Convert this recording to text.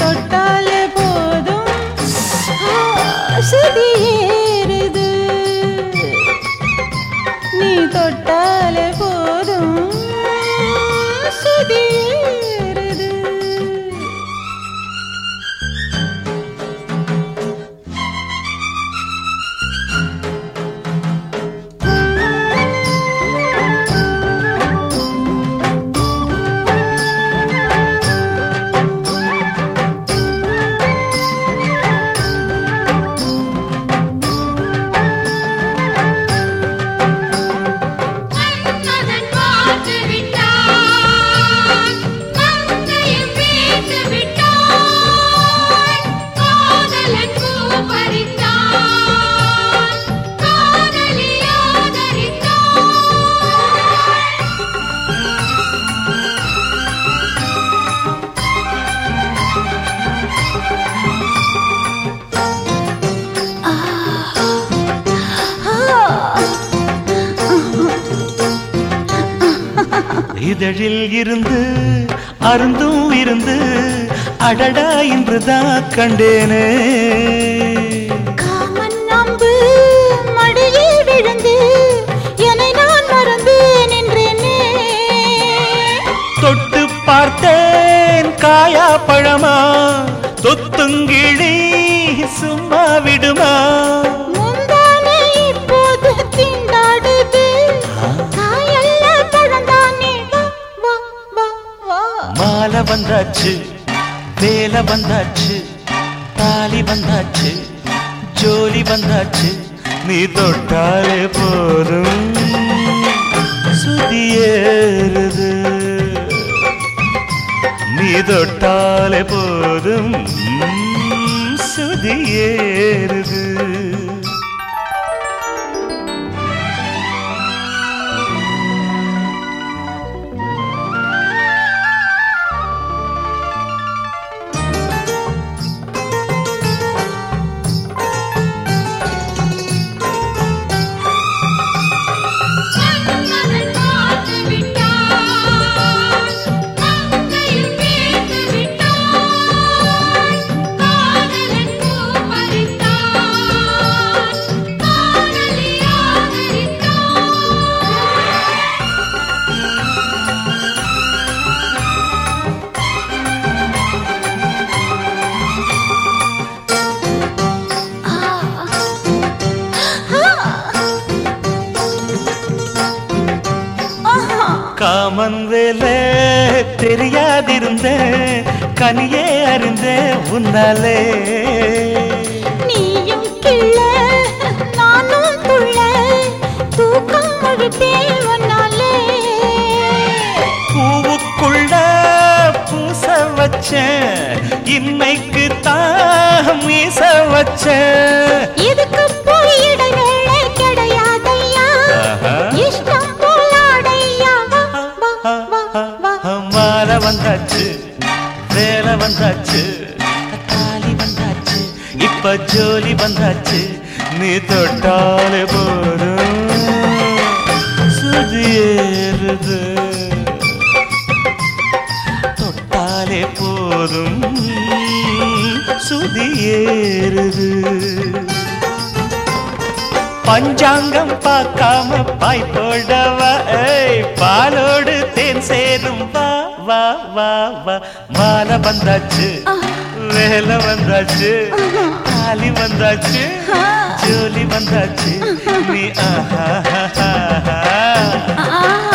தொட்டாலே போதும் சுதியேறுது நீ தொட்டாலே போதும் சுதியேறுது இதழில் இருந்து அருந்தும் இருந்து அடடா இன்றுதான் கண்டேனே காமன் நம்பு மடியில் விழுந்து என்னை நான் மறந்து நின்றேனே தொட்டு பார்த்தேன் காயா பழமா தொத்துங்கிழி சும்மா விடுமா முந்தானே இப்போது திண்டாடுது காயல்ல பழந்தானே வா வா வா மாலை வந்தாச்சு வேலை வந்தாச்சு தாலி வந்தாச்சு ஜோலி வந்தாச்சு நீ தொட்டாலே போதும் சுதியேறுது நீ தொட்டாலே போதும் சுதியேறுது காமன் வேலை தெரியாதிருந்த கனியே அறிந்த உன்னாலே நீயும் கிள்ள நானும் துள்ள தூக்கம் அழுத்தேன் உன்னாலே பூவுக்குள்ள பூச வச்ச இன்னைக்கு தான் மீச வச்ச இதுக்கு போய் இடைவேளை கிடையாதையா இஷ்டம் மாலை வந்தாச்சு வேலை வந்தாச்சு தாலி வந்தாச்சு இப்ப ஜோலி வந்தாச்சு நீ தொட்டாலே போதும் சுதியேறுது தொட்டாலே போதும் சுதியேறுது பஞ்சாங்கம் பார்க்காம பாய் போடவா பாலோடு தேன் சேரும் வா வா வா வா மாலை வந்தாச்சு வேலை வந்தாச்சு தாலி வந்தாச்சு ஜோலி வந்தாச்சு நீ ஆஹா